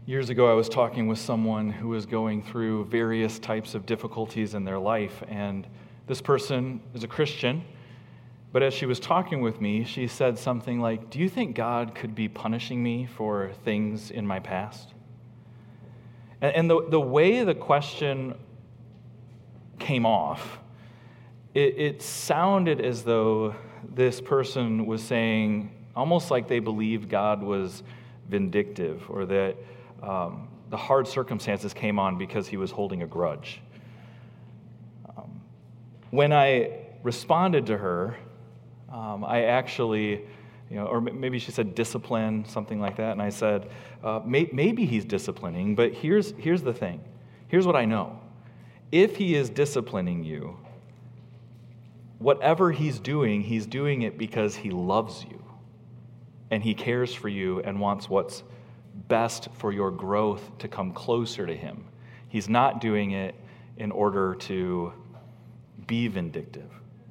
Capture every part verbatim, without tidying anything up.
Years ago, I was talking with someone who was going through various types of difficulties in their life, and this person is a Christian, but as she was talking with me, she said something like, "Do you think God could be punishing me for things in my past?" And, and the, the way the question came off, it, it sounded as though this person was saying, almost like they believed God was vindictive, or that Um, the hard circumstances came on because he was holding a grudge. Um, when I responded to her, um, I actually, you know, or maybe she said discipline, something like that, and I said, uh, may, maybe he's disciplining, but here's here's the thing. Here's what I know. If he is disciplining you, whatever he's doing, he's doing it because he loves you, and he cares for you and wants what's best for your growth to come closer to him. He's not doing it in order to be vindictive.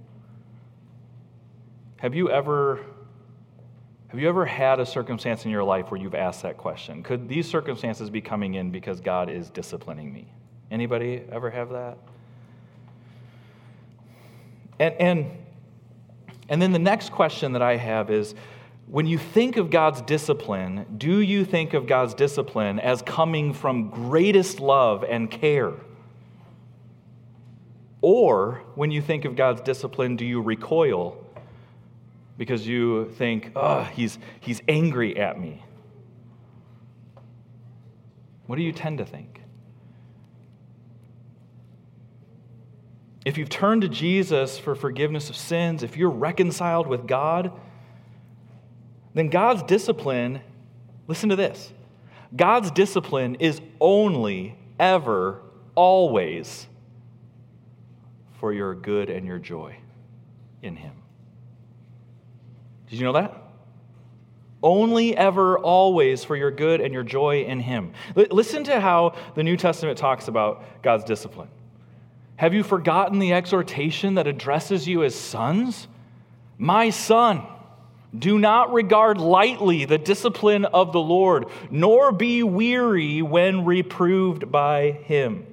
Have you ever have you ever had a circumstance in your life where you've asked that question? Could these circumstances be coming in because God is disciplining me? Anybody ever have that? And and and then the next question that I have is, when you think of God's discipline, do you think of God's discipline as coming from greatest love and care? Or when you think of God's discipline, do you recoil because you think, oh, he's, he's angry at me? What do you tend to think? If you've turned to Jesus for forgiveness of sins, if you're reconciled with God, then God's discipline, listen to this, God's discipline is only, ever, always for your good and your joy in him. Did you know that? Only, ever, always for your good and your joy in him. L- listen to how the New Testament talks about God's discipline. Have you forgotten the exhortation that addresses you as sons? My son, do not regard lightly the discipline of the Lord, nor be weary when reproved by him.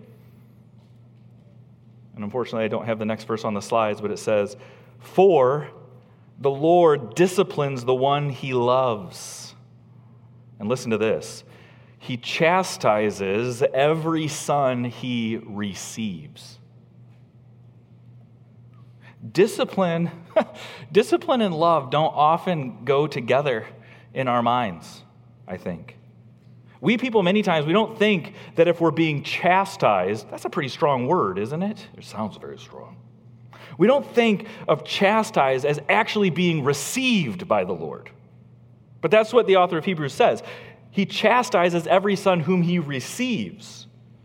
And unfortunately, I don't have the next verse on the slides, but it says, for the Lord disciplines the one he loves. And listen to this. He chastises every son he receives. Discipline, discipline and love don't often go together in our minds, I think. We people, many times, we don't think that if we're being chastised, that's a pretty strong word, isn't it? It sounds very strong. We don't think of chastised as actually being received by the Lord. But that's what the author of Hebrews says. He chastises every son whom he receives.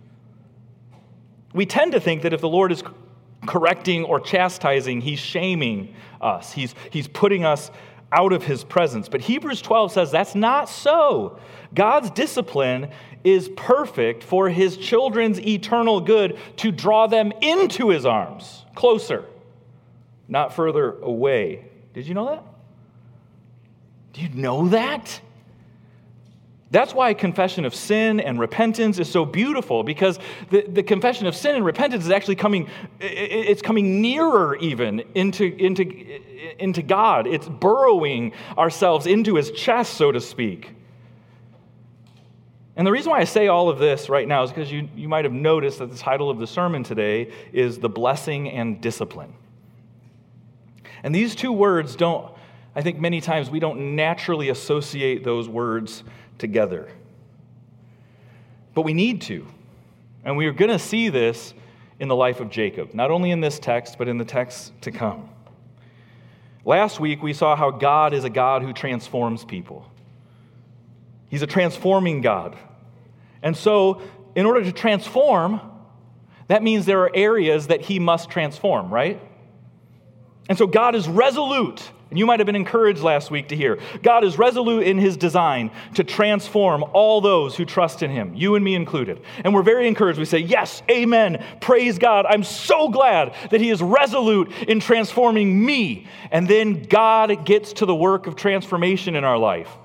We tend to think that if the Lord is correcting or chastising, he's shaming us. He's, he's putting us out of his presence. But Hebrews twelve says that's not so. God's discipline is perfect for his children's eternal good, to draw them into his arms, closer, not further away. Did you know that? Do you know that? That's why confession of sin and repentance is so beautiful, because the, the confession of sin and repentance is actually coming, it's coming nearer even into, into, into God. It's burrowing ourselves into his chest, so to speak. And the reason why I say all of this right now is because you, you might have noticed that the title of the sermon today is The Blessing and Discipline. And these two words don't, I think many times we don't naturally associate those words together. But we need to. And we are going to see this in the life of Jacob, not only in this text, but in the text to come. Last week, we saw how God is a God who transforms people. He's a transforming God. And so, in order to transform, that means there are areas that he must transform, right? And so God is resolute. And you might have been encouraged last week to hear. God is resolute in his design to transform all those who trust in him, you and me included. And we're very encouraged. We say, yes, amen, praise God. I'm so glad that he is resolute in transforming me. And then God gets to the work of transformation in our life.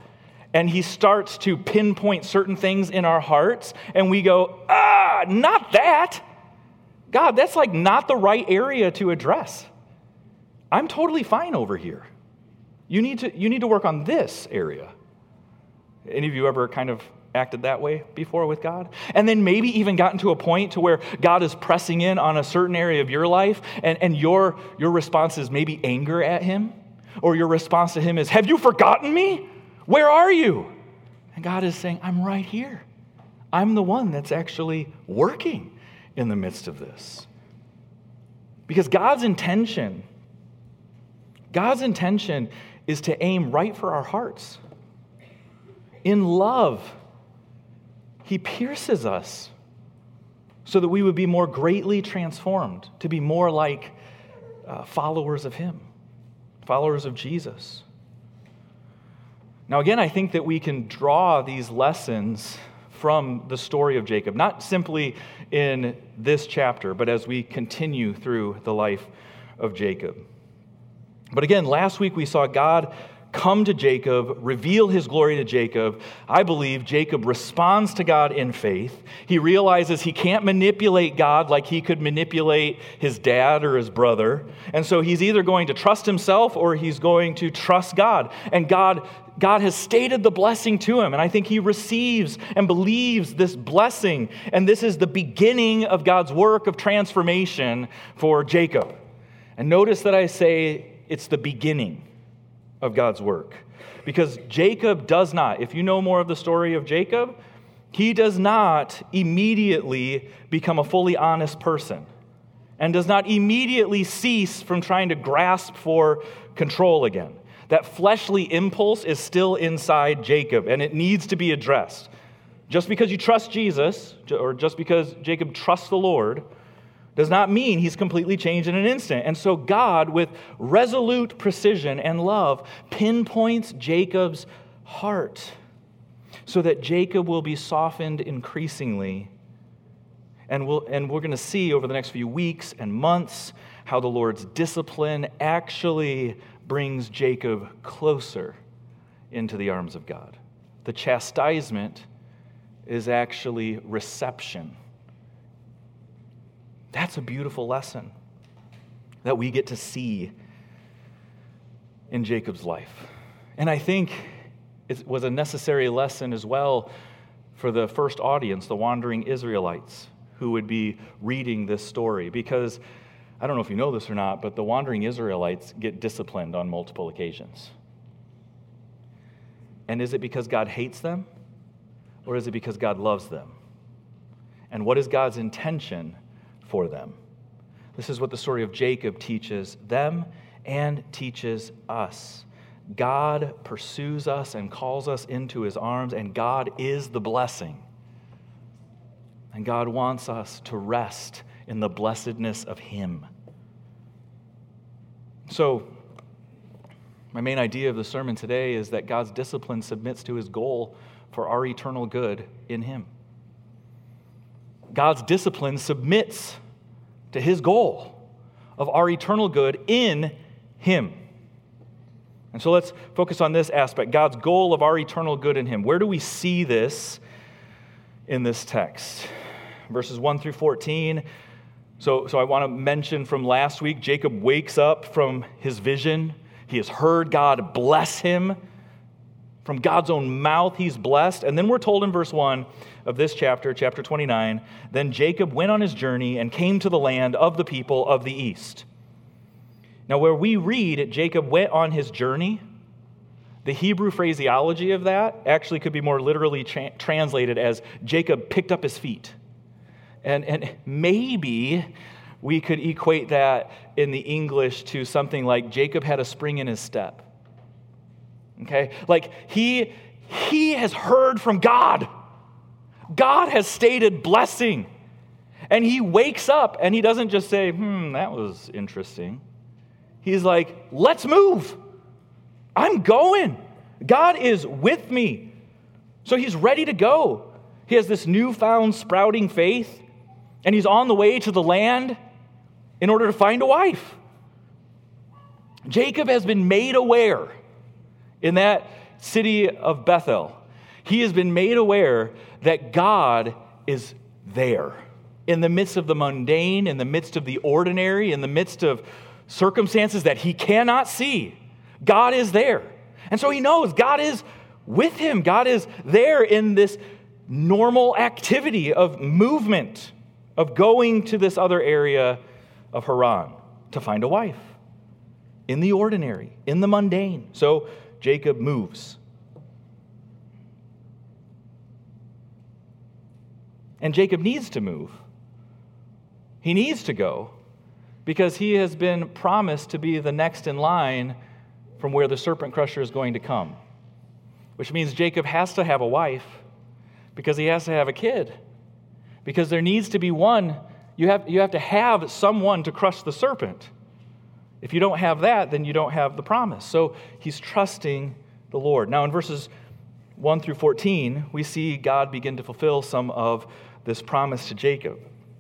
And he starts to pinpoint certain things in our hearts, and we go, ah, not that. God, that's like not the right area to address. I'm totally fine over here. You need to, you need to work on this area. Any of you ever kind of acted that way before with God? And then maybe even gotten to a point to where God is pressing in on a certain area of your life, and, and your, your response is maybe anger at him, or your response to him is, have you forgotten me? Where are you? And God is saying, I'm right here. I'm the one that's actually working in the midst of this. Because God's intention, God's intention is to aim right for our hearts. In love, he pierces us so that we would be more greatly transformed, to be more like uh, followers of him, followers of Jesus. Now, again, I think that we can draw these lessons from the story of Jacob, not simply in this chapter, but as we continue through the life of Jacob. But again, last week we saw God come to Jacob, reveal his glory to Jacob. I believe Jacob responds to God in faith. He realizes he can't manipulate God like he could manipulate his dad or his brother. And so he's either going to trust himself or he's going to trust God. And God, God has stated the blessing to him. And I think he receives and believes this blessing. And this is the beginning of God's work of transformation for Jacob. And notice that I say it's the beginning of God's work. Because Jacob does not, if you know more of the story of Jacob, he does not immediately become a fully honest person and does not immediately cease from trying to grasp for control again. That fleshly impulse is still inside Jacob, and it needs to be addressed. Just because you trust Jesus, or just because Jacob trusts the Lord, does not mean he's completely changed in an instant. And so God, with resolute precision and love, pinpoints Jacob's heart so that Jacob will be softened increasingly. And, we'll, and we're going to see over the next few weeks and months how the Lord's discipline actually brings Jacob closer into the arms of God. The chastisement is actually reception. That's a beautiful lesson that we get to see in Jacob's life. And I think it was a necessary lesson as well for the first audience, the wandering Israelites, who would be reading this story. Because, I don't know if you know this or not, but the wandering Israelites get disciplined on multiple occasions. And is it because God hates them? Or is it because God loves them? And what is God's intention for them? This is what the story of Jacob teaches them and teaches us. God pursues us and calls us into his arms, and God is the blessing. And God wants us to rest in the blessedness of him. So, my main idea of the sermon today is that God's discipline submits to his goal for our eternal good in him. God's discipline submits to his goal of our eternal good in him. And so let's focus on this aspect, God's goal of our eternal good in him. Where do we see this in this text? Verses one through fourteen. So, so I want to mention from last week, Jacob wakes up from his vision. He has heard God bless him. From God's own mouth, he's blessed. And then we're told in verse one of this chapter, chapter twenty-nine, then Jacob went on his journey and came to the land of the people of the east. Now, where we read Jacob went on his journey, the Hebrew phraseology of that actually could be more literally tra- translated as Jacob picked up his feet. And, and maybe we could equate that in the English to something like Jacob had a spring in his step. Okay? Like he, he has heard from God. God has stated blessing. And he wakes up and he doesn't just say, hmm, that was interesting. He's like, let's move. I'm going. God is with me. So he's ready to go. He has this newfound sprouting faith, and he's on the way to the land in order to find a wife. Jacob has been made aware in that city of Bethel, he has been made aware that God is there in the midst of the mundane, in the midst of the ordinary, in the midst of circumstances that he cannot see. God is there. And so he knows God is with him. God is there in this normal activity of movement, of going to this other area of Haran to find a wife. In the ordinary, in the mundane. So Jacob moves. And Jacob needs to move. He needs to go because he has been promised to be the next in line from where the serpent crusher is going to come. Which means Jacob has to have a wife because he has to have a kid. Because there needs to be one, you have, you have to have someone to crush the serpent. If you don't have that, then you don't have the promise. So he's trusting the Lord. Now in verses one through fourteen, we see God begin to fulfill some of this promise to Jacob.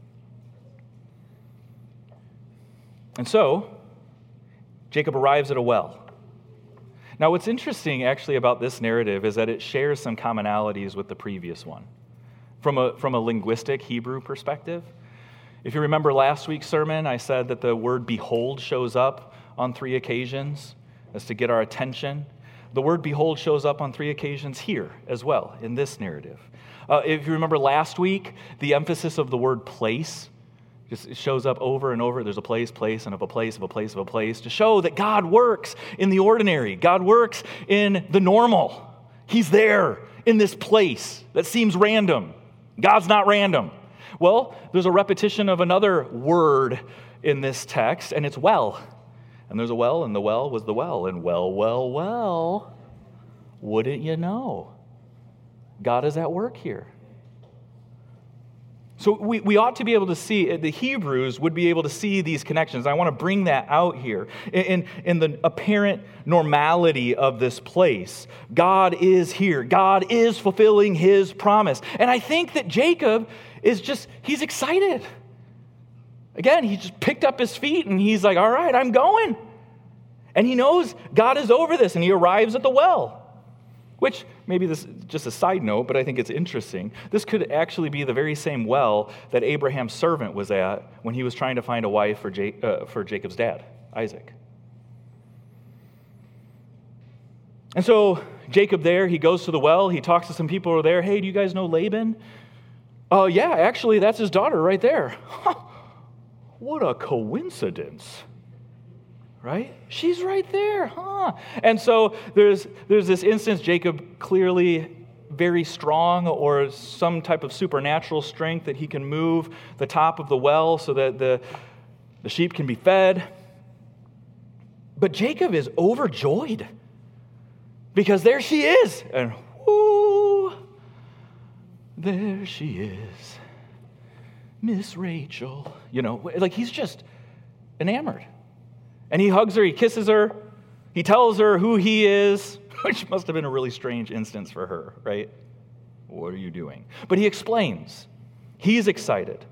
And so, Jacob arrives at a well. Now what's interesting actually about this narrative is that it shares some commonalities with the previous one from a, from a linguistic Hebrew perspective. If you remember last week's sermon, I said that the word behold shows up on three occasions as to get our attention. The word behold shows up on three occasions here as well in this narrative. Uh, if you remember last week, the emphasis of the word place just shows up over and over. There's a place, place, and of a place, of a place, of a place to show that God works in the ordinary. God works in the normal. He's there in this place that seems random. God's not random. Well, there's a repetition of another word in this text, and it's well. And there's a well, and the well was the well. And well, well, well, wouldn't you know? God is at work here. So we, we ought to be able to see, the Hebrews would be able to see these connections. I want to bring that out here. In, in the apparent normality of this place, God is here. God is fulfilling his promise. And I think that Jacob is just, he's excited. Again, he just picked up his feet and he's like, all right, I'm going. And he knows God is over this, and he arrives at the well. Which, maybe this is just a side note, but I think it's interesting. This could actually be the very same well that Abraham's servant was at when he was trying to find a wife for, Ja- uh, for Jacob's dad, Isaac. And so Jacob there, he goes to the well, he talks to some people who are there. Hey, do you guys know Laban? Oh, uh, yeah, actually, that's his daughter right there. Huh, what a coincidence. Right? She's right there, huh? And so there's there's this instance, Jacob clearly very strong or some type of supernatural strength that he can move the top of the well so that the, the sheep can be fed. But Jacob is overjoyed because there she is. And whoo, there she is. Miss Rachel. You know, like he's just enamored. And he hugs her, he kisses her, he tells her who he is, which must have been a really strange instance for her, right? What are you doing? But he explains. He's excited.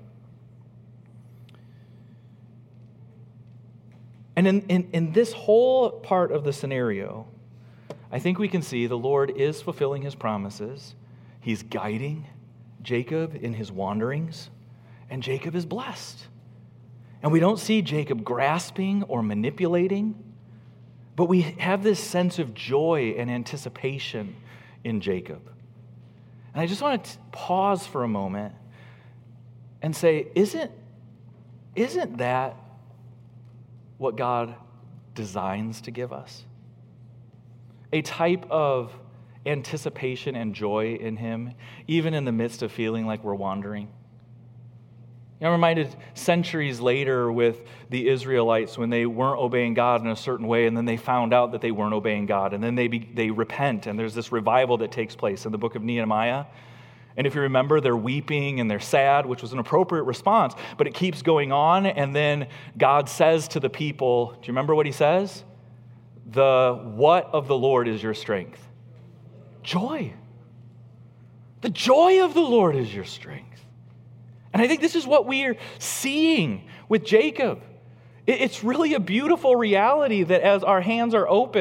And in, in, in this whole part of the scenario, I think we can see the Lord is fulfilling his promises. He's guiding Jacob in his wanderings, and Jacob is blessed. And we don't see Jacob grasping or manipulating, but we have this sense of joy and anticipation in Jacob. And I just want to pause for a moment and say, isn't, isn't that what God designs to give us? A type of anticipation and joy in him, even in the midst of feeling like we're wandering. I'm reminded centuries later with the Israelites when they weren't obeying God in a certain way, and then they found out that they weren't obeying God, and then they be, they repent, and there's this revival that takes place in the book of Nehemiah. And if you remember, they're weeping and they're sad, which was an appropriate response, but it keeps going on, and then God says to the people, do you remember what he says? The what of the Lord is your strength? Joy. The joy of the Lord is your strength. And I think this is what we are seeing with Jacob. It's really a beautiful reality that as our hands are open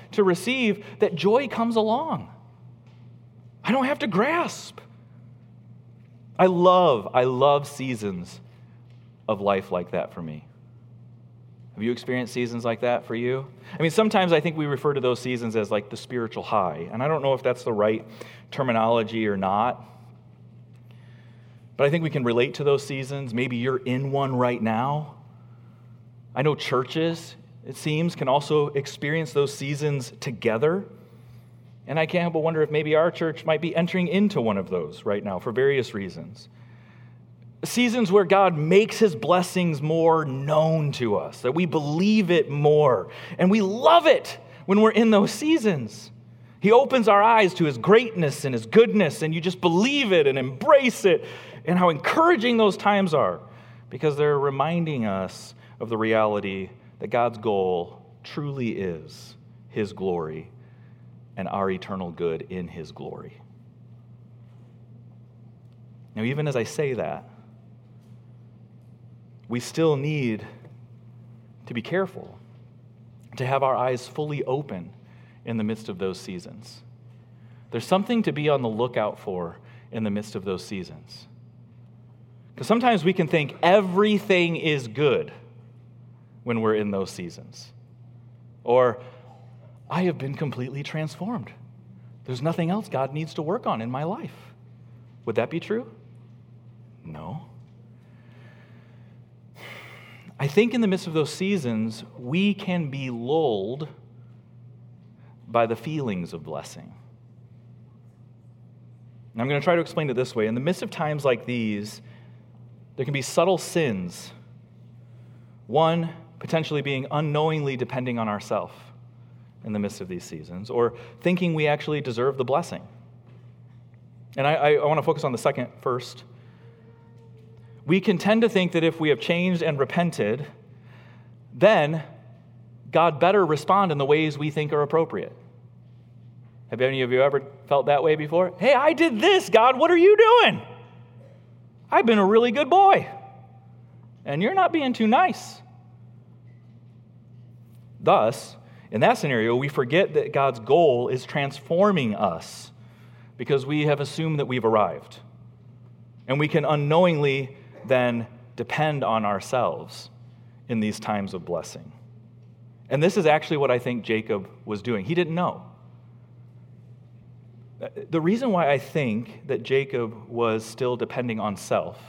to receive that joy comes along. I don't have to grasp. I love, I love seasons of life like that for me. Have you experienced seasons like that for you? I mean, sometimes I think we refer to those seasons as like the spiritual high, and I don't know if that's the right terminology or not, but I think we can relate to those seasons. Maybe you're in one right now. I know churches, it seems, can also experience those seasons together, and I can't help but wonder if maybe our church might be entering into one of those right now for various reasons. Seasons where God makes his blessings more known to us, that we believe it more, and we love it when we're in those seasons. He opens our eyes to his greatness and his goodness, and you just believe it and embrace it, and how encouraging those times are, because they're reminding us of the reality that God's goal truly is his glory and our eternal good in his glory. Now, even as I say that, we still need to be careful, to have our eyes fully open in the midst of those seasons. There's something to be on the lookout for in the midst of those seasons. Because sometimes we can think everything is good when we're in those seasons. Or, I have been completely transformed. There's nothing else God needs to work on in my life. Would that be true? No. I think in the midst of those seasons, we can be lulled by the feelings of blessing. And I'm going to try to explain it this way. In the midst of times like these, there can be subtle sins. One, potentially being unknowingly depending on ourselves in the midst of these seasons, or thinking we actually deserve the blessing. And I, I, I want to focus on the second first. We can tend to think that if we have changed and repented, then God better respond in the ways we think are appropriate. Have any of you ever felt that way before? Hey, I did this, God, what are you doing? I've been a really good boy, and you're not being too nice. Thus, in that scenario, we forget that God's goal is transforming us because we have assumed that we've arrived. And we can unknowingly then depend on ourselves in these times of blessing. And this is actually what I think Jacob was doing. He didn't know. The reason why I think that Jacob was still depending on self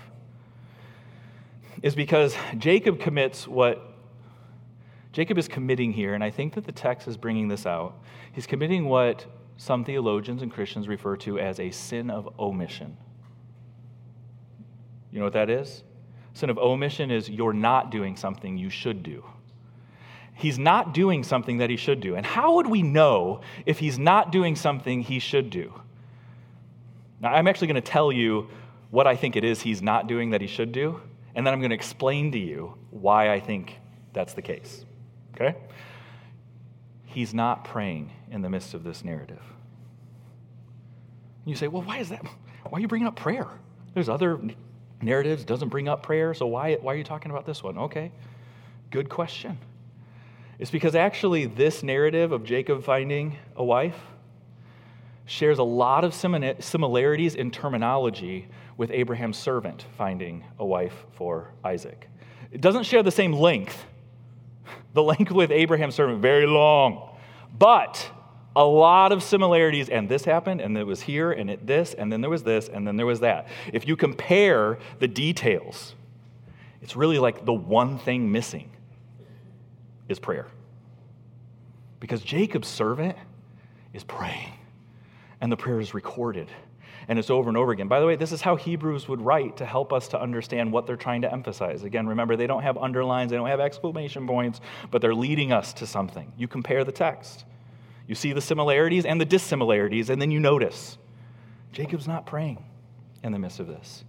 is because Jacob commits what Jacob is committing here, and I think that the text is bringing this out. He's committing what some theologians and Christians refer to as a sin of omission. You know what that is? Sin of omission is you're not doing something you should do. He's not doing something that he should do. And how would we know if he's not doing something he should do? Now, I'm actually going to tell you what I think it is he's not doing that he should do, and then I'm going to explain to you why I think that's the case. Okay? He's not praying in the midst of this narrative. You say, well, why is that? Why are you bringing up prayer? There's other narratives doesn't bring up prayer, so why, why are you talking about this one? Okay, good question. It's because actually this narrative of Jacob finding a wife shares a lot of similarities in terminology with Abraham's servant finding a wife for Isaac. It doesn't share the same length. The length with Abraham's servant, very long, but a lot of similarities, and this happened, and it was here, and it this, and then there was this, and then there was that. If you compare the details, it's really like the one thing missing is prayer. Because Jacob's servant is praying, and the prayer is recorded, and it's over and over again. By the way, this is how Hebrews would write to help us to understand what they're trying to emphasize. Again, remember, they don't have underlines, they don't have exclamation points, but they're leading us to something. You compare the text. You see the similarities and the dissimilarities, and then you notice Jacob's not praying in the midst of this.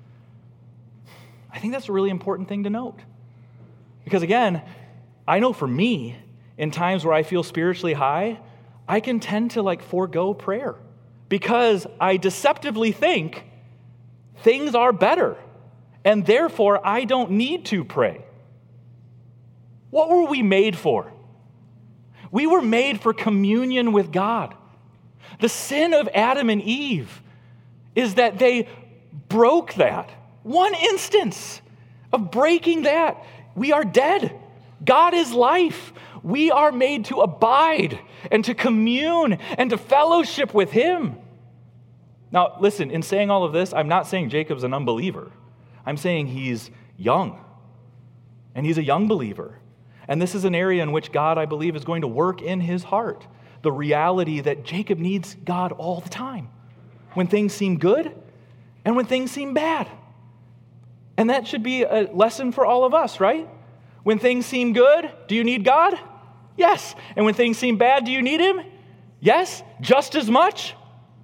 I think that's a really important thing to note. Because again, I know for me, in times where I feel spiritually high, I can tend to like forego prayer because I deceptively think things are better, and therefore I don't need to pray. What were we made for? We were made for communion with God. The sin of Adam and Eve is that they broke that. One instance of breaking that, we are dead. God is life. We are made to abide and to commune and to fellowship with him. Now, listen, in saying all of this, I'm not saying Jacob's an unbeliever. I'm saying he's young, and he's a young believer. And this is an area in which God, I believe, is going to work in his heart. The reality that Jacob needs God all the time, when things seem good and when things seem bad. And that should be a lesson for all of us, right? When things seem good, do you need God? Yes. And when things seem bad, do you need him? Yes. Just as much?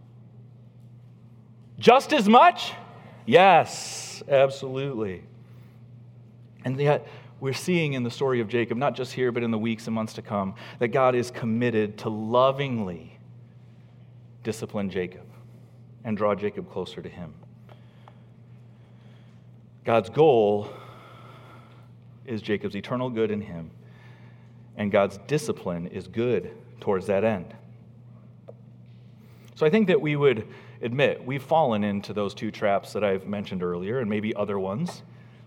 Just as much? Yes, absolutely. And yet, we're seeing in the story of Jacob, not just here, but in the weeks and months to come, that God is committed to lovingly discipline Jacob and draw Jacob closer to him. God's goal is Jacob's eternal good in him, and God's discipline is good towards that end. So I think that we would admit we've fallen into those two traps that I've mentioned earlier, and maybe other ones.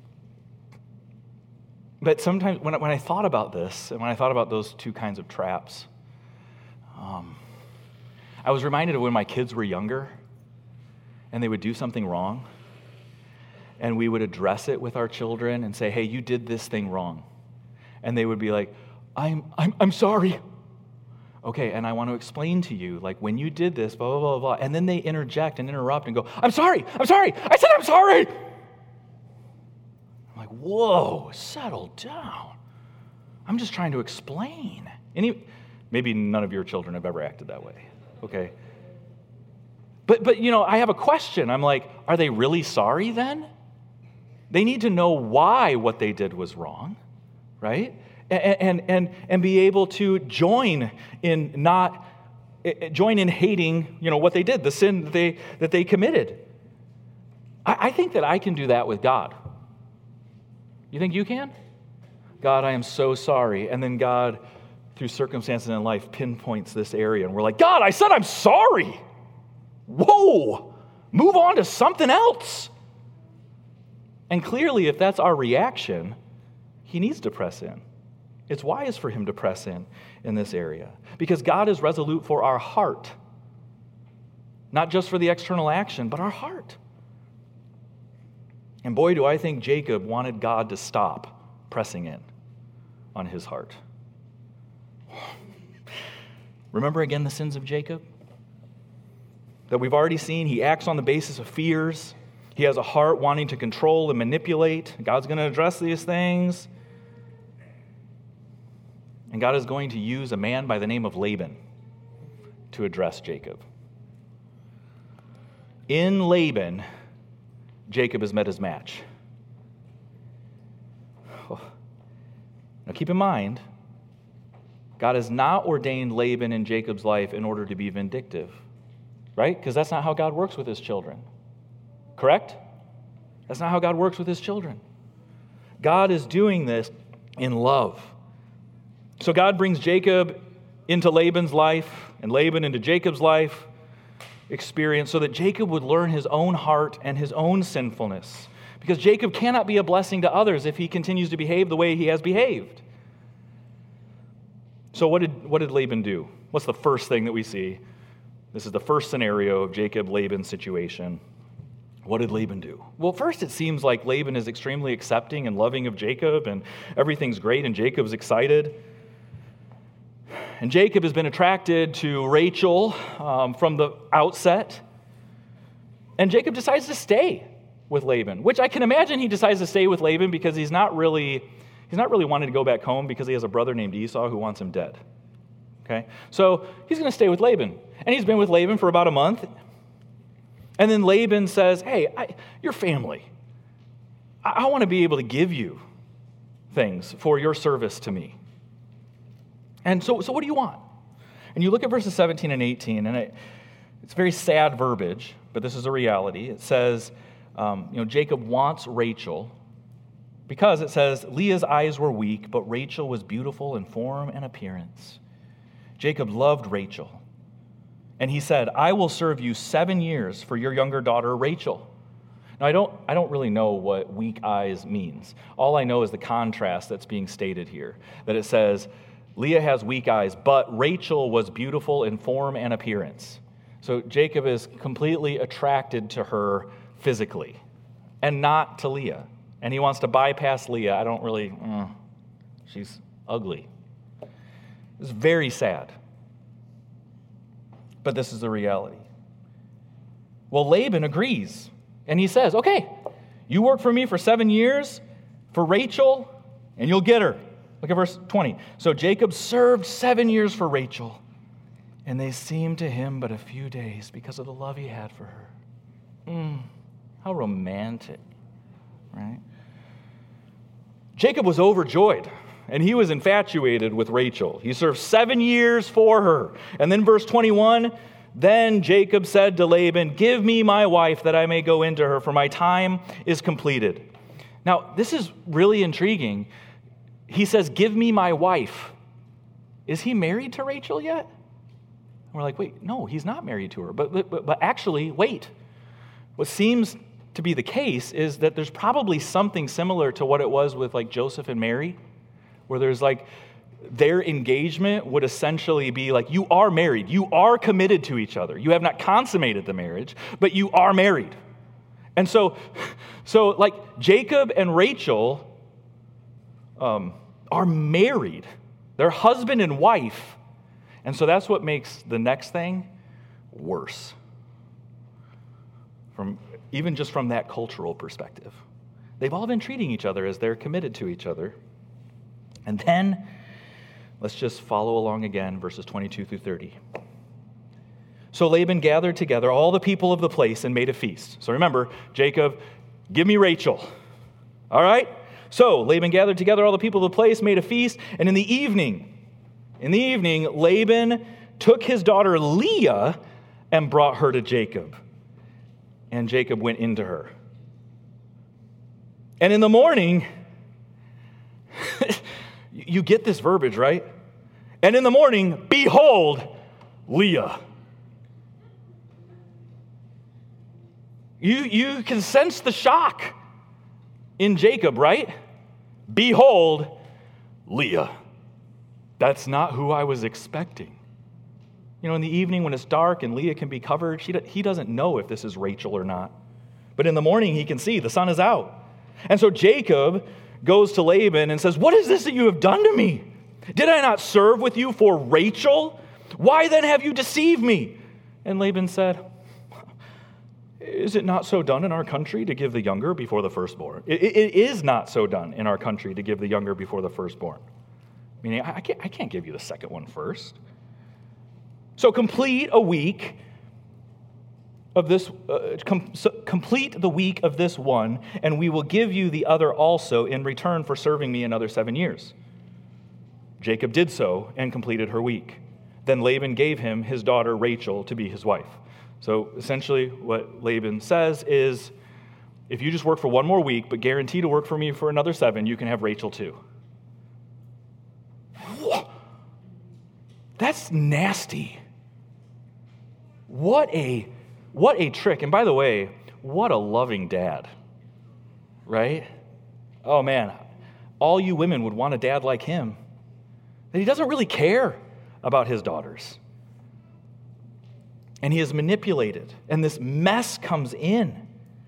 But sometimes when I, when I thought about this, and when I thought about those two kinds of traps, um, I was reminded of when my kids were younger, and they would do something wrong, and we would address it with our children and say, hey, you did this thing wrong. And they would be like, I'm I'm I'm sorry. Okay, and I want to explain to you, like, when you did this, blah, blah, blah, blah. And then they interject and interrupt and go, I'm sorry, I'm sorry, I said I'm sorry. I'm like, whoa, settle down. I'm just trying to explain. Any, maybe none of your children have ever acted that way, okay? But, but you know, I have a question. I'm like, are they really sorry then? They need to know why what they did was wrong, right? And, and, and, and be able to join in not, join in hating, you know, what they did, the sin that they, that they committed. I, I think that I can do that with God. You think you can? God, I am so sorry. And then God, through circumstances in life, pinpoints this area. And we're like, God, I said I'm sorry. Whoa, move on to something else. And clearly, if that's our reaction, he needs to press in. It's wise for him to press in in this area because God is resolute for our heart, not just for the external action, but our heart. And boy, do I think Jacob wanted God to stop pressing in on his heart. Remember again the sins of Jacob? That we've already seen. He acts on the basis of fears. He has a heart wanting to control and manipulate. God's going to address these things. And God is going to use a man by the name of Laban to address Jacob. In Laban, Jacob has met his match. Now keep in mind, God has not ordained Laban in Jacob's life in order to be vindictive, right? Because that's not how God works with his children. Correct? That's not how God works with his children. God is doing this in love. So God brings Jacob into Laban's life and Laban into Jacob's life experience so that Jacob would learn his own heart and his own sinfulness. Because Jacob cannot be a blessing to others if he continues to behave the way he has behaved. So what did, what did Laban do? What's the first thing that we see? This is the first scenario of Jacob-Laban situation. What did Laban do? Well, first it seems like Laban is extremely accepting and loving of Jacob, and everything's great, and Jacob's excited. And Jacob has been attracted to Rachel um, from the outset. And Jacob decides to stay with Laban, which I can imagine he decides to stay with Laban because he's not really he's not really wanting to go back home because he has a brother named Esau who wants him dead. Okay? So he's going to stay with Laban. And he's been with Laban for about a month. And then Laban says, hey, I, you're family. I, I want to be able to give you things for your service to me. And so, so what do you want? And you look at verses seventeen and eighteen, and it, it's very sad verbiage, but this is a reality. It says, um, you know, Jacob wants Rachel because it says, Leah's eyes were weak, but Rachel was beautiful in form and appearance. Jacob loved Rachel. And he said, I will serve you seven years for your younger daughter, Rachel. Now, I don't, I don't really know what weak eyes means. All I know is the contrast that's being stated here, that it says, Leah has weak eyes, but Rachel was beautiful in form and appearance. So Jacob is completely attracted to her physically and not to Leah. And he wants to bypass Leah. I don't really, mm, she's ugly. It's very sad. But this is the reality. Well, Laban agrees. And he says, okay, you work for me for seven years for Rachel, and you'll get her. Look at verse twenty. So Jacob served seven years for Rachel, and they seemed to him but a few days because of the love he had for her. Mm, how romantic, right? Jacob was overjoyed, and he was infatuated with Rachel. He served seven years for her. And then verse twenty-one, then Jacob said to Laban, give me my wife that I may go into her, for my time is completed. Now, this is really intriguing. He says, give me my wife. Is he married to Rachel yet? And we're like, wait, no, he's not married to her. But, but, but actually, wait. What seems to be the case is that there's probably something similar to what it was with like Joseph and Mary, where there's like, their engagement would essentially be like, you are married. You are committed to each other. You have not consummated the marriage, but you are married. And so, so like Jacob and Rachel um, are married. They're husband and wife. And so that's what makes the next thing worse. From even just from that cultural perspective. They've all been treating each other as they're committed to each other. And then let's just follow along again, verses twenty-two through thirty. So Laban gathered together all the people of the place and made a feast. So remember, Jacob, give me Rachel. All right? So Laban gathered together all the people of the place, made a feast, and in the evening, in the evening, Laban took his daughter Leah and brought her to Jacob. And Jacob went into her. And in the morning, you get this verbiage, right? And in the morning, behold, Leah. You, you can sense the shock in Jacob, right? Behold, Leah. That's not who I was expecting. You know, in the evening when it's dark and Leah can be covered, she, he doesn't know if this is Rachel or not. But in the morning, he can see the sun is out. And so Jacob goes to Laban and says, what is this that you have done to me? Did I not serve with you for Rachel? Why then have you deceived me? And Laban said, is it not so done in our country to give the younger before the firstborn? It, it, it is not so done in our country to give the younger before the firstborn. Meaning, I can't, I can't give you the second one first. So complete a week of this, uh, com- so complete the week of this one, and we will give you the other also in return for serving me another seven years. Jacob did so and completed her week. Then Laban gave him his daughter Rachel to be his wife. So essentially what Laban says is, if you just work for one more week, but guarantee to work for me for another seven, you can have Rachel too. That's nasty. What a, what a trick. And by the way, what a loving dad, right? Oh man, all you women would want a dad like him. That he doesn't really care about his daughters. And he is manipulated. And this mess comes in.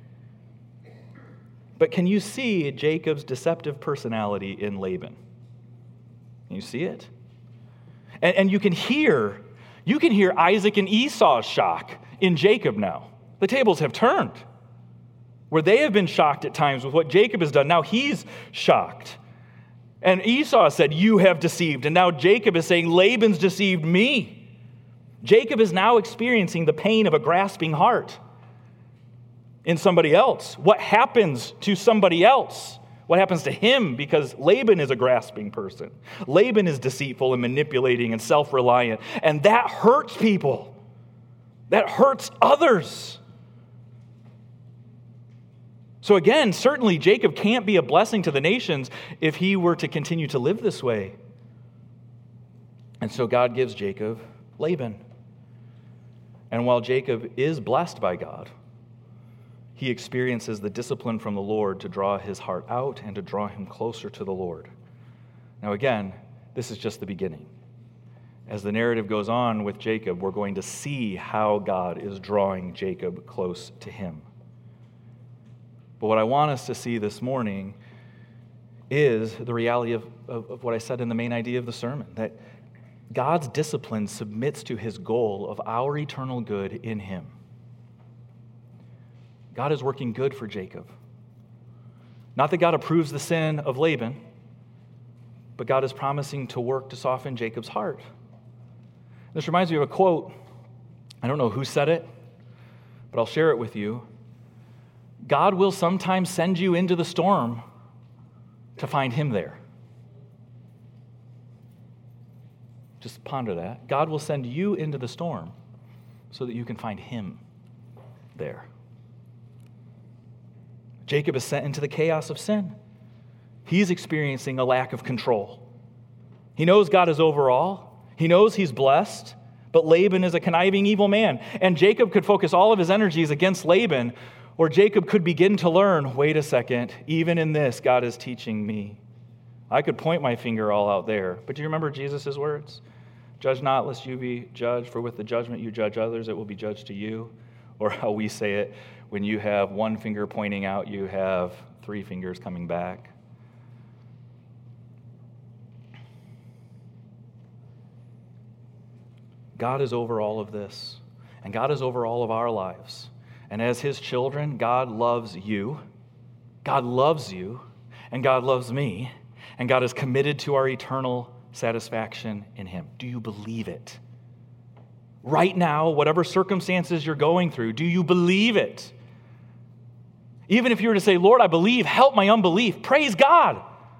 But can you see Jacob's deceptive personality in Laban? Can you see it? And, and you can hear, you can hear Isaac and Esau's shock in Jacob now. The tables have turned. Where they have been shocked at times with what Jacob has done, now he's shocked. And Esau said, you have deceived. And now Jacob is saying, Laban's deceived me. Jacob is now experiencing the pain of a grasping heart in somebody else. What happens to somebody else? What happens to him? Because Laban is a grasping person. Laban is deceitful and manipulating and self-reliant. And that hurts people. That hurts others. So again, certainly Jacob can't be a blessing to the nations if he were to continue to live this way. And so God gives Jacob Laban. And while Jacob is blessed by God, he experiences the discipline from the Lord to draw his heart out and to draw him closer to the Lord. Now again, this is just the beginning. As the narrative goes on with Jacob, we're going to see how God is drawing Jacob close to him. But what I want us to see this morning is the reality of, of, of what I said in the main idea of the sermon, that God's discipline submits to his goal of our eternal good in him. God is working good for Jacob. Not that God approves the sin of Laban, but God is promising to work to soften Jacob's heart. This reminds me of a quote. I don't know who said it, but I'll share it with you. God will sometimes send you into the storm to find him there. Just ponder that. God will send you into the storm so that you can find him there. Jacob is sent into the chaos of sin. He's experiencing a lack of control. He knows God is over all. He knows he's blessed, but Laban is a conniving, evil man. And Jacob could focus all of his energies against Laban, or Jacob could begin to learn, wait a second, even in this, God is teaching me. I could point my finger all out there, but do you remember Jesus' words? Judge not, lest you be judged, for with the judgment you judge others, it will be judged to you. Or how we say it, when you have one finger pointing out, you have three fingers coming back. God is over all of this, and God is over all of our lives. And as his children, God loves you, God loves you, and God loves me, and God is committed to our eternal satisfaction in him. Do you believe it? Right now, whatever circumstances you're going through, do you believe it? Even if you were to say, Lord, I believe, help my unbelief, praise God.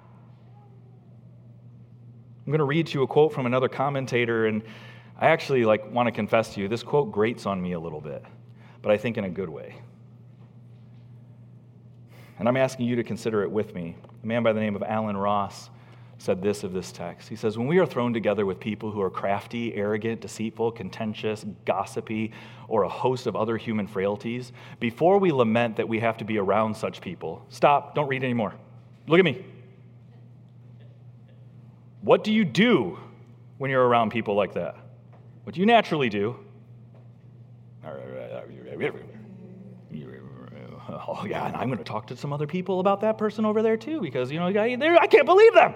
I'm going to read to you a quote from another commentator, and I actually like want to confess to you, this quote grates on me a little bit, but I think in a good way. And I'm asking you to consider it with me. A man by the name of Alan Ross said this of this text. He says, when we are thrown together with people who are crafty, arrogant, deceitful, contentious, gossipy, or a host of other human frailties, before we lament that we have to be around such people, stop, don't read anymore. Look at me. What do you do when you're around people like that? What do you naturally do? Oh, yeah, and I'm going to talk to some other people about that person over there, too, because, you know, I, I can't believe them.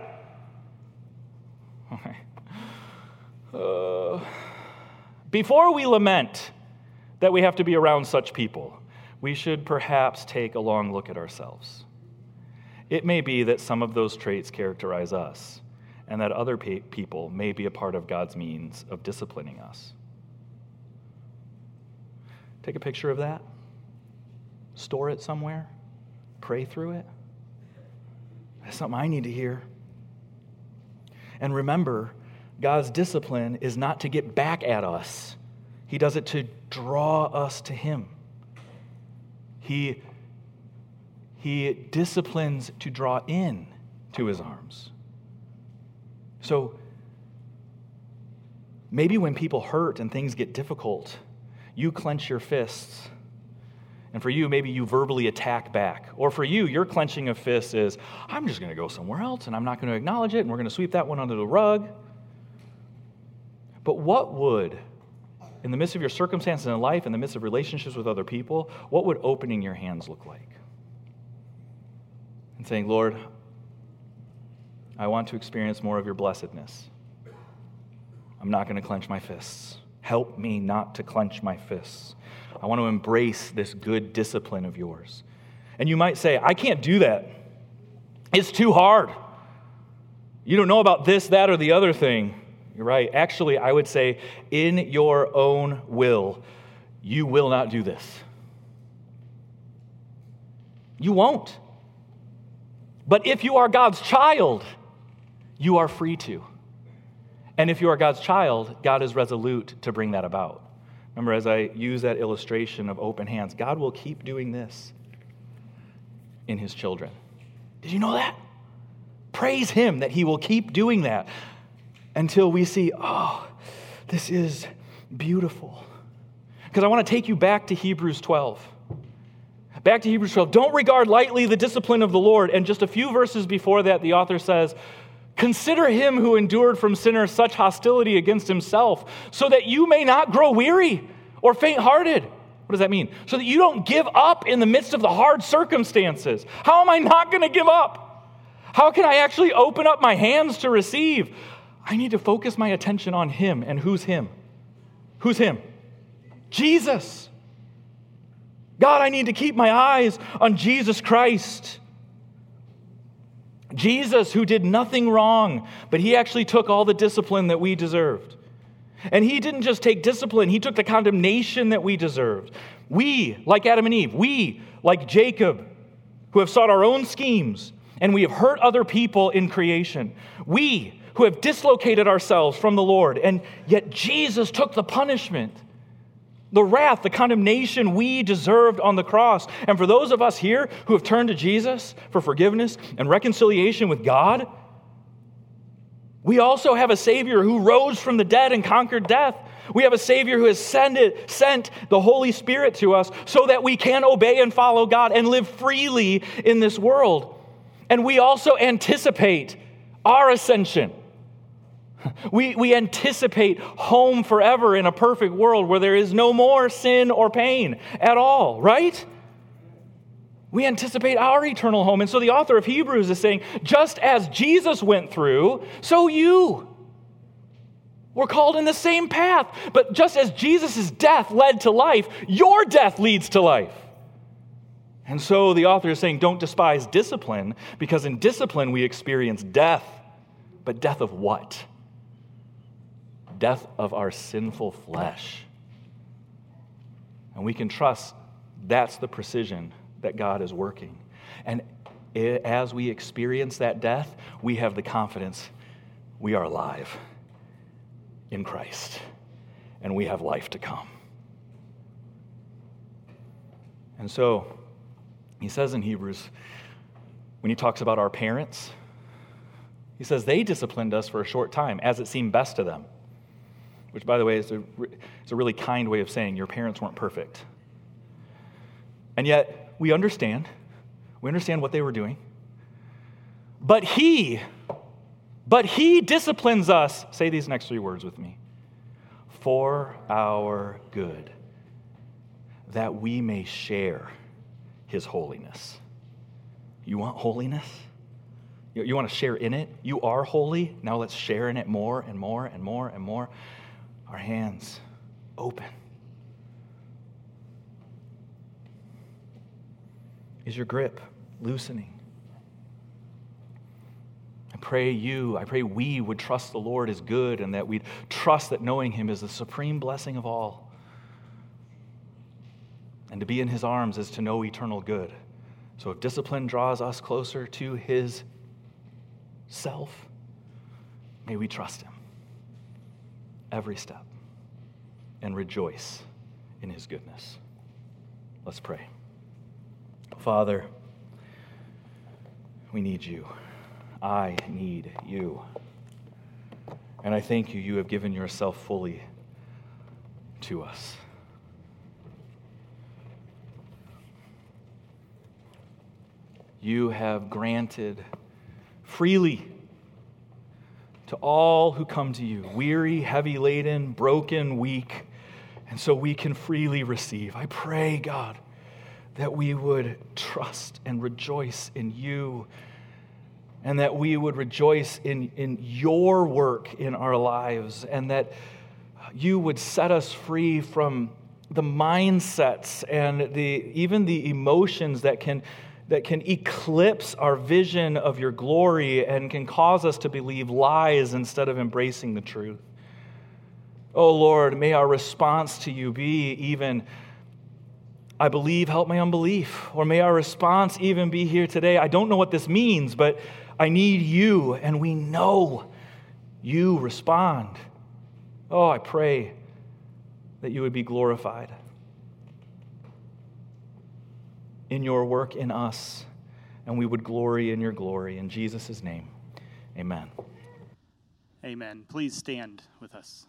Okay. Uh, before we lament that we have to be around such people, we should perhaps take a long look at ourselves. It may be that some of those traits characterize us, and that other pe- people may be a part of God's means of disciplining us. Take a picture of that. Store it somewhere. Pray through it. That's something I need to hear. And remember, God's discipline is not to get back at us. He does it to draw us to him. He, he disciplines to draw in to his arms. So maybe when people hurt and things get difficult, you clench your fists. And for you, maybe you verbally attack back. Or for you, your clenching of fists is, I'm just going to go somewhere else and I'm not going to acknowledge it and we're going to sweep that one under the rug. But what would, in the midst of your circumstances in life, in the midst of relationships with other people, what would opening your hands look like? And saying, Lord, I want to experience more of your blessedness. I'm not going to clench my fists. Help me not to clench my fists. I want to embrace this good discipline of yours. And you might say, I can't do that. It's too hard. You don't know about this, that, or the other thing. You're right. Actually, I would say, in your own will, you will not do this. You won't. But if you are God's child, you are free to. And if you are God's child, God is resolute to bring that about. Remember, as I use that illustration of open hands, God will keep doing this in his children. Did you know that? Praise him that he will keep doing that. until we see, oh, this is beautiful. Because I want to take you back to Hebrews twelve. Back to Hebrews twelve. Don't regard lightly the discipline of the Lord. And just a few verses before that, the author says, consider him who endured from sinners such hostility against himself, so that you may not grow weary or faint-hearted. What does that mean? So that you don't give up in the midst of the hard circumstances. How am I not going to give up? How can I actually open up my hands to receive? I need to focus my attention on him. And who's him? Who's him? Jesus. God, I need to keep my eyes on Jesus Christ. Jesus, who did nothing wrong, but he actually took all the discipline that we deserved. And he didn't just take discipline, he took the condemnation that we deserved. We, like Adam and Eve, we, like Jacob, who have sought our own schemes, and we have hurt other people in creation. We, who have dislocated ourselves from the Lord, and yet Jesus took the punishment, the wrath, the condemnation we deserved on the cross. And for those of us here who have turned to Jesus for forgiveness and reconciliation with God, we also have a Savior who rose from the dead and conquered death. We have a Savior who has sent, it, sent the Holy Spirit to us so that we can obey and follow God and live freely in this world. And we also anticipate our ascension. We, we anticipate home forever in a perfect world where there is no more sin or pain at all, right? We anticipate our eternal home. And so the author of Hebrews is saying, just as Jesus went through, so you. We're called in the same path. But just as Jesus' death led to life, your death leads to life. And so the author is saying, don't despise discipline, because in discipline we experience death. But death of what? Death of our sinful flesh. And we can trust that's the precision that God is working. And as we experience that death, we have the confidence we are alive in Christ, and we have life to come. And so, he says in Hebrews, when he talks about our parents, he says they disciplined us for a short time, as it seemed best to them. Which, by the way, is a, is a really kind way of saying your parents weren't perfect. And yet, we understand. We understand what they were doing. But he, but he disciplines us, say these next three words with me, for our good, that we may share his holiness. You want holiness? You, you want to share in it? You are holy. Now let's share in it more and more and more and more. Our hands open. Is your grip loosening? I pray you, I pray we would trust the Lord is good, and that we'd trust that knowing him is the supreme blessing of all. And to be in his arms is to know eternal good. So if discipline draws us closer to his self, may we trust him every step and rejoice in his goodness. Let's pray. Father, we need you. I need you. And I thank you, you have given yourself fully to us. You have granted freely to all who come to you, weary, heavy laden, broken, weak, and so we can freely receive. I pray, God, that we would trust and rejoice in you, and that we would rejoice in, in your work in our lives, and that you would set us free from the mindsets and the even the emotions that can that can eclipse our vision of your glory and can cause us to believe lies instead of embracing the truth. Oh Lord, may our response to you be even, I believe, help my unbelief. Or may our response even be here today, I don't know what this means, but I need you, and we know you respond. Oh, I pray that you would be glorified in your work in us, and we would glory in your glory. In Jesus' name, amen. Amen. Please stand with us.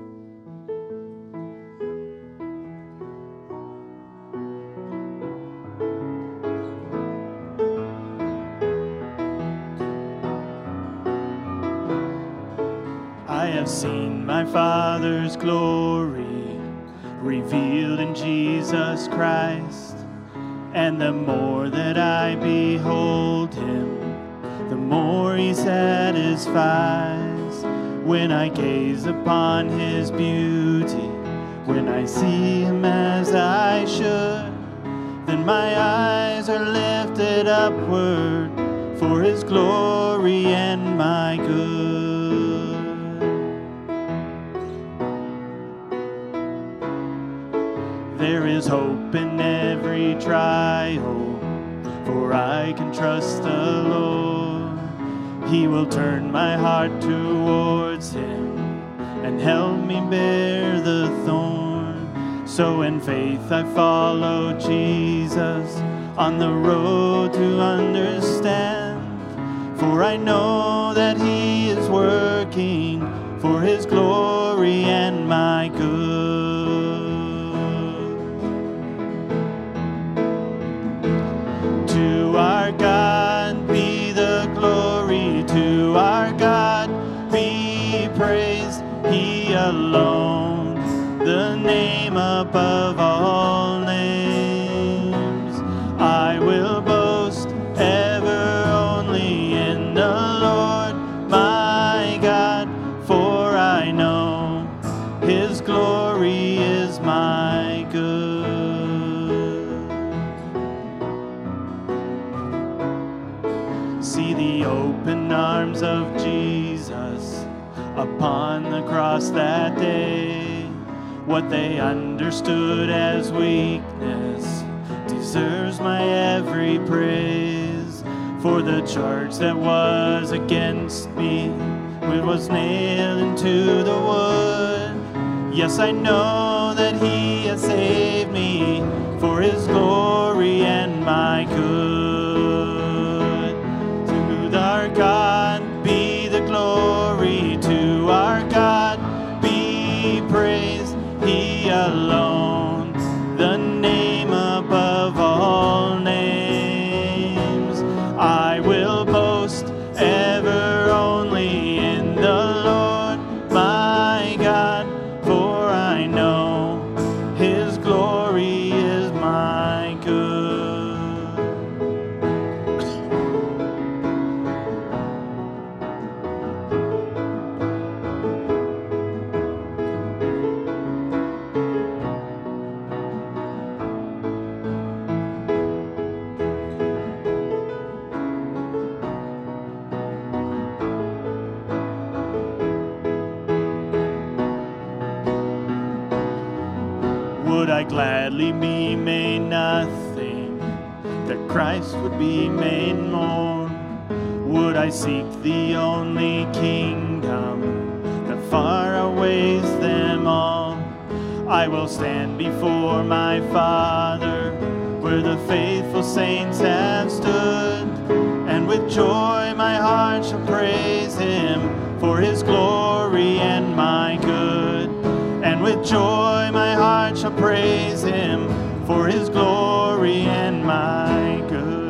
I have seen my Father's glory revealed in Jesus Christ, and the more that I behold him, the more he satisfies. When I gaze upon his beauty, when I see him as I should, then my eyes are lifted upward for his glory and my good. There is hope in every trial, for I can trust the Lord. He will turn my heart towards him and help me bear the thorn. So in faith I follow Jesus on the road to understand, for I know that he is working for his glory and my good. To our God be the glory, to our God be praised, he alone, the name above all names. I will boast ever only in the Lord my God, for I know his glory is my good. See the open arms of Jesus upon the cross that day. What they understood as weakness deserves my every praise. For the charge that was against me, it was nailed into the wood. Yes, I know that he has saved me for his glory and my good. To our God be the glory, to our God be praised, he alone, the name above all names. I will boast ever only in the Lord my God, for I know his glory is my good. Would I gladly be made nothing, that Christ would be made more? Would I seek the only kingdom that far outweighs them all? I will stand before my Father, where the faithful saints have stood, and with joy my heart shall praise him for his glory and my good. And with joy my heart shall praise him for his glory and my good.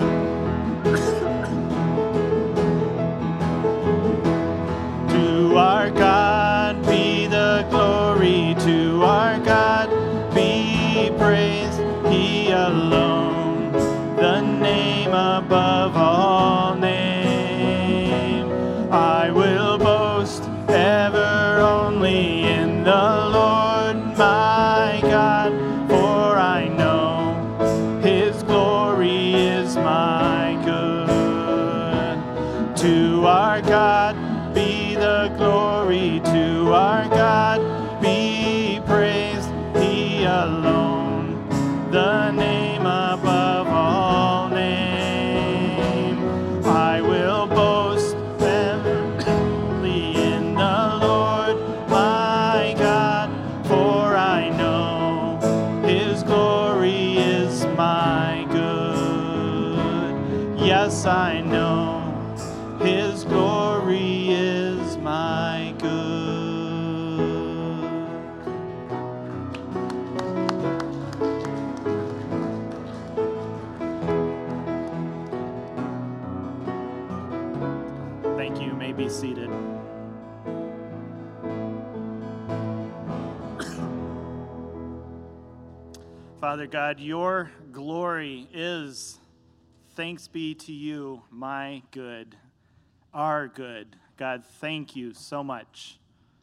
To our God be the glory, to our God be praised, he alone, the name above all name. I will boast ever only in the Lord my God, for I know his glory is my good. To our God be the glory, to our God be praised, he alone, the name above all name. I will boast ever only in the Lord my God, for I know his glory is my good. Yes, I know his glory is my Thank you. You may be seated. Father God, your glory is, thanks be to you, my good, our good. God, thank you so much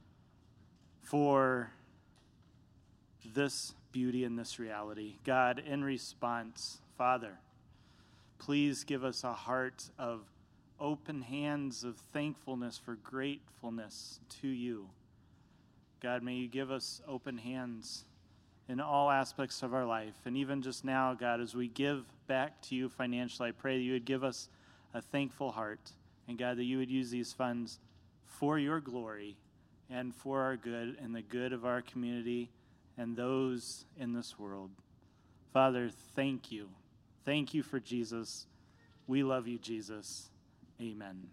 for this beauty and this reality. God, in response, Father, please give us a heart of open hands of thankfulness for gratefulness to you. God, may you give us open hands in all aspects of our life. And even just now, God, as we give back to you financially, I pray that you would give us a thankful heart. And God, that you would use these funds for your glory and for our good and the good of our community and those in this world. Father, thank you. Thank you for Jesus. We love you, Jesus. Amen.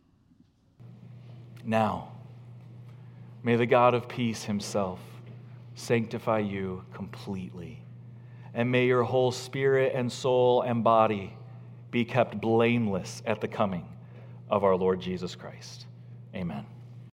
Now, may the God of peace himself sanctify you completely, and may your whole spirit and soul and body be kept blameless at the coming of our Lord Jesus Christ. Amen.